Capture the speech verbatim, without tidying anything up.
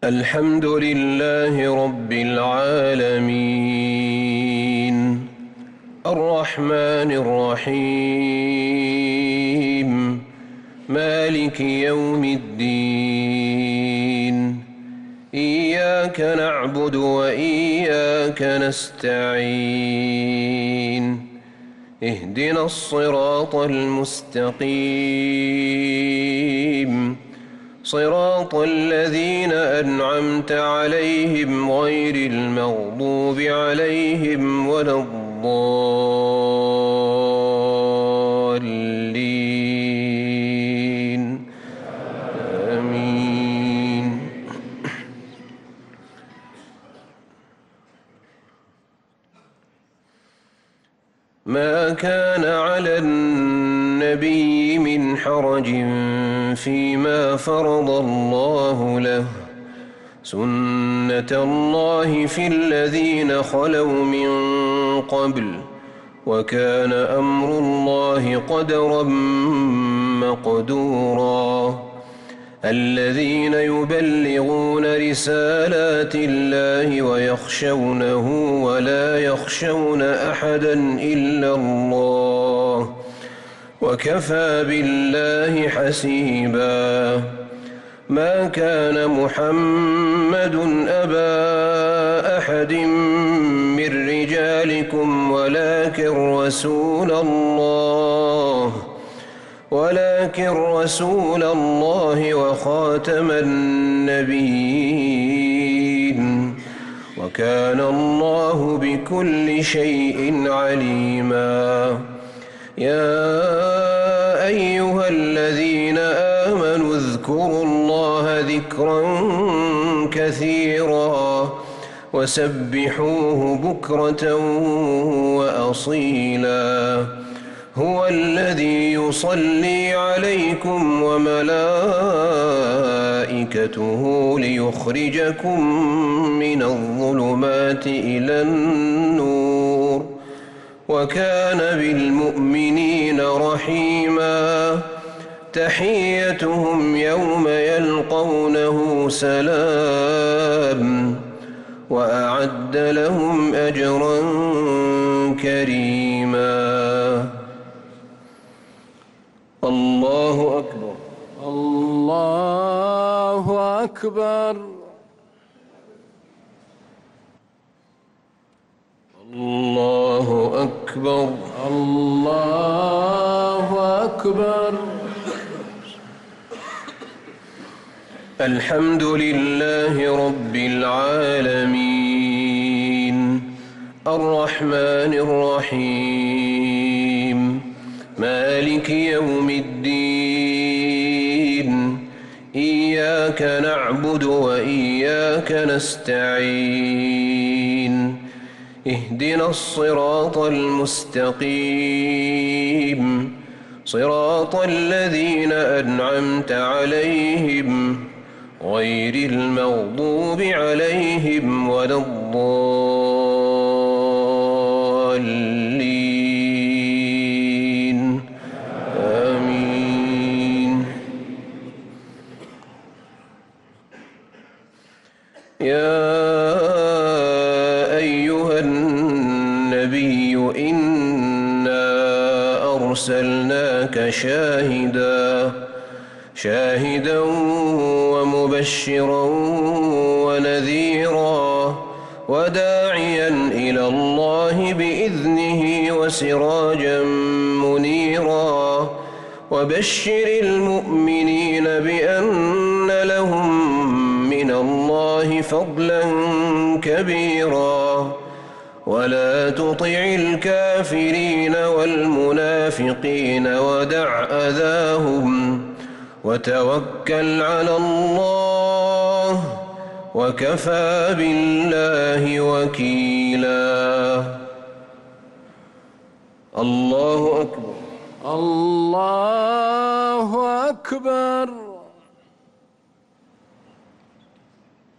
الحمد لله رب العالمين الرحمن الرحيم مالك يوم الدين إياك نعبد وإياك نستعين اهدنا الصراط المستقيم صراط الذين أنعمت عليهم غير المغضوب عليهم ولا الضالين آمين. ما كان على النبي من حرج فيما فرض الله له سنة الله في الذين خلوا من قبل وكان أمر الله قدرا مقدورا الذين يبلغون رسالات الله ويخشونه ولا يخشون أحدا إلا الله وكفى بالله حسيبا. ما كان محمد أبا أحد من رجالكم ولكن رسول الله ولكن رسول الله وخاتم النبيين وكان الله بكل شيء عليما. يا أيها الذين آمنوا اذكروا الله ذكرا كثيرا وسبحوه بكرة وأصيلا هو الذي يصلي عليكم وملائكته ليخرجكم من الظلمات إلى النور وكان بالمؤمنين رحيما. تحيتهم يوم يلقونه سلام وأعد لهم أجرا كريما. الله أكبر. الله أكبر. الله أكبر. الله أكبر. الحمد لله رب العالمين الرحمن الرحيم مالك يوم الدين إياك نعبد وإياك نستعين اهدنا الصراط المستقيم صراط الذين أنعمت عليهم غير المغضوب عليهم ولا الضالين آمين. يا أيها النبي إنا أرسلناك شاهدا شاهدا ومبشرا ونذيرا وداعيا إلى الله بإذنه وسراجا منيرا وبشر المؤمنين بأن لهم من الله فضلا كبيرا ولا تطع الكافرين والمنافقين ودع أذاهم وتوكل على الله وكفى بالله وكيلا. الله أكبر. الله أكبر.